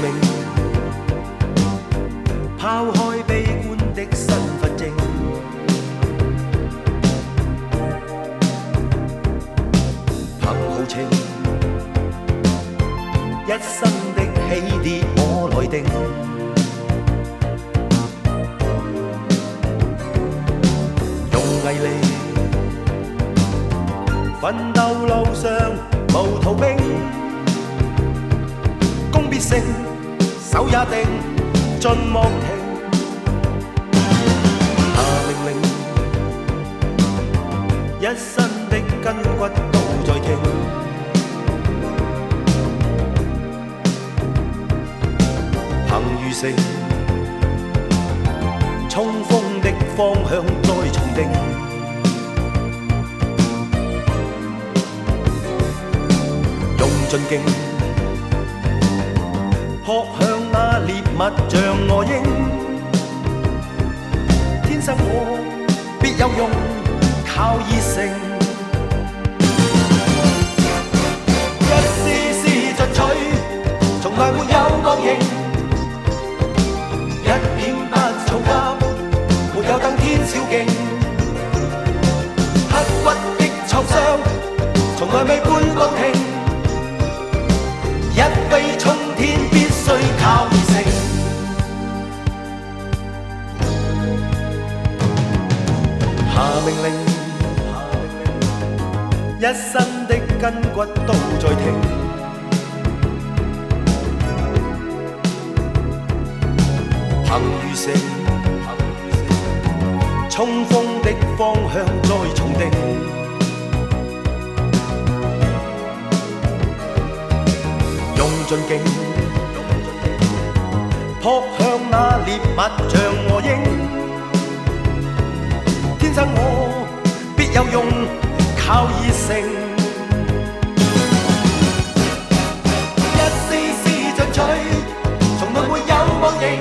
命，抛開悲觀的身份證，憑豪情，一生的起跌我來定。用毅力，奮鬥路上無逃兵，功必勝，手也定，盡莫停。下命令，一身的筋骨都在聽。憑餘誠，衝鋒的方向再重定。用盡勁，撲向那獵物像餓鷹。天生我必有用，靠熱誠。一絲絲進取，從來沒有惡形。一點不躁急，沒有登天小徑。刻骨的創傷，從來未半步停。一飛沖天，必須靠熱誠。下命令，一身的筋骨都在聽。憑餘誠，衝鋒的方向再重定。用盡勁，撲向那獵物像餓鷹。天生我必有用，靠熱誠。一絲絲進取，從來沒有妄形。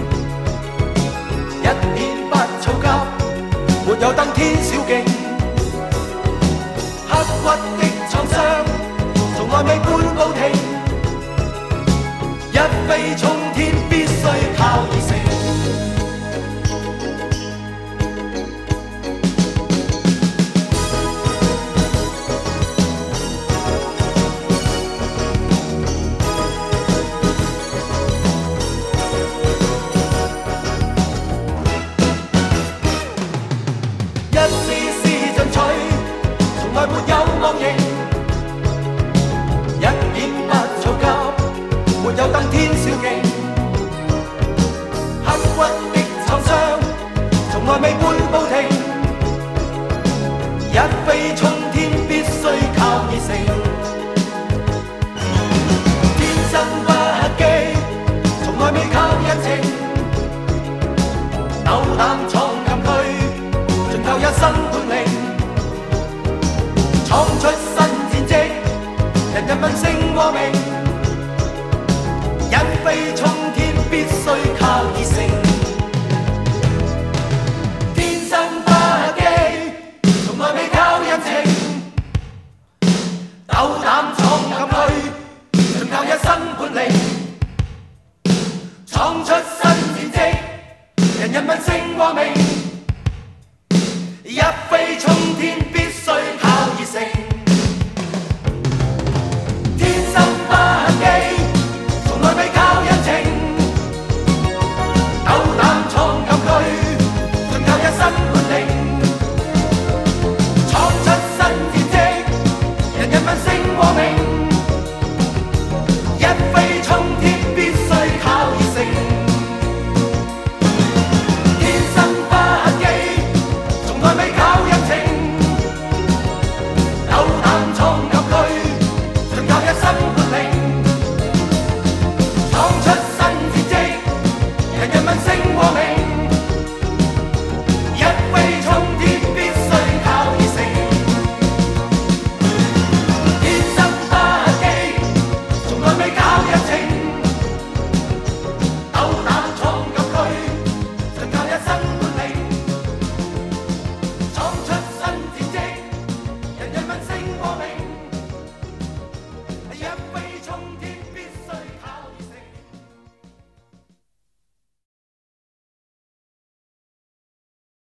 一點不躁急，沒有登天小徑。刻骨的創傷，從來未半步停。一飛沖天，必須靠熱誠。一絲絲進取，從來沒有惡形。一點不躁急，沒有登天小徑。刻骨的創傷，從來未半步停。一飛沖天，必須靠熱誠。天生不客氣，從來未靠人情。鬥膽闖禁區，盡靠一身本領。闖出新戰績，人人問姓和名。一飛沖